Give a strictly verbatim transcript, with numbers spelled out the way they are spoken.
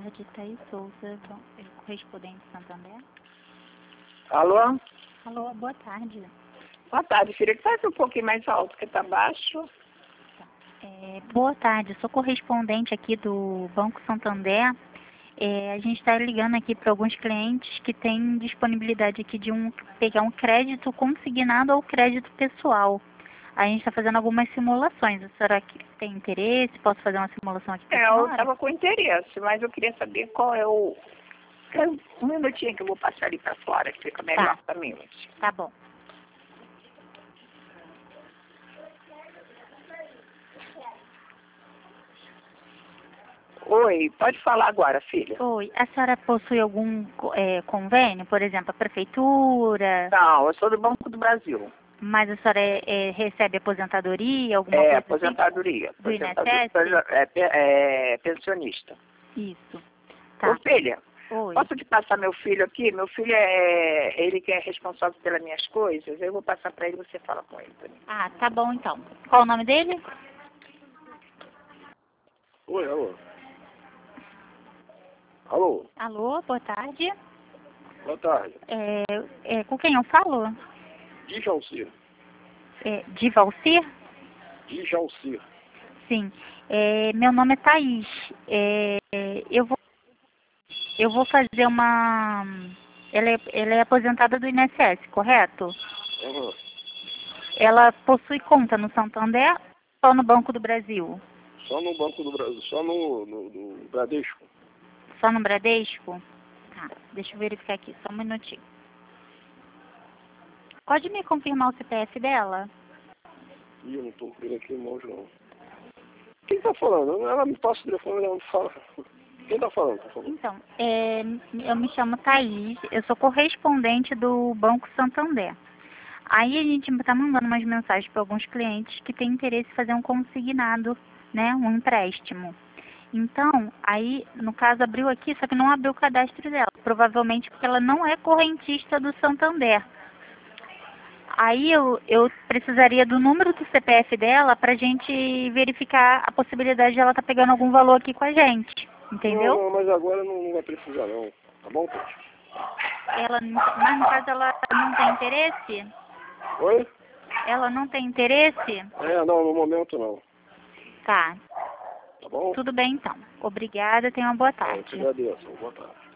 tarde, Thaís Souza, correspondente de Santander. Alô? Alô, boa tarde. Boa tarde, filha. Faz um pouquinho mais alto, que tá baixo. É, boa tarde, sou correspondente aqui do Banco Santander. É, a gente está ligando aqui para alguns clientes que têm disponibilidade aqui de um, pegar um crédito consignado ou crédito pessoal. A gente está fazendo algumas simulações. A senhora que tem interesse? Posso fazer uma simulação aqui para a É, senhora? eu estava com interesse, mas eu queria saber qual é o... É um minutinho que eu vou passar ali para fora, que fica melhor Tá. para mim hoje. Tá bom. Oi, pode falar agora, filha. Oi, a senhora possui algum é, convênio, por exemplo, a prefeitura? Não, eu sou do Banco do Brasil. Mas a senhora é, é, recebe aposentadoria, alguma É, coisa aposentadoria. assim? Do aposentadoria INSS? é, é, é pensionista. Isso. Ô, Tá. filha, Oi. posso te passar meu filho aqui? Meu filho é... Ele que é responsável pelas minhas coisas. Eu vou passar para ele e você fala com ele também. Ah, tá bom então. Qual o nome dele? Oi, alô. Alô, Alô, boa tarde. boa tarde. É, é, com quem eu falo? Djalcir. É, de Valcir? Djalcir. Sim. É, meu nome é Thaís. É, eu, vou, eu vou fazer uma... Ela é, ela é aposentada do I N S S, correto? Uhum. Ela possui conta no Santander ou no Banco do Brasil? Só no Banco do Brasil, só no, no, no Bradesco. Só no Bradesco? Tá, deixa eu verificar aqui, só um minutinho. Pode me confirmar o C P F dela? Ih, eu não tô com ele aqui em mãos, não. Quem tá falando? Ela me passa o telefone e ela me fala. Quem tá falando, por favor? Então, é, eu me chamo Thaís, eu sou correspondente do Banco Santander. Aí a gente está mandando umas mensagens para alguns clientes que têm interesse em fazer um consignado, né, um empréstimo. Então, aí, no caso, abriu aqui, só que não abriu o cadastro dela. Provavelmente porque ela não é correntista do Santander. Aí eu, eu precisaria do número do C P F dela para a gente verificar a possibilidade de ela estar pegando algum valor aqui com a gente. Entendeu? Não, não, mas agora não, não vai precisar, não. Tá bom, Tati? Ela, mas no caso ela não tem interesse? Oi? Ela não tem interesse? É, não, no momento não. Tá. Tá bom? Tudo bem então. Obrigada, tenha uma boa Eu te tarde. agradeço. Boa tarde.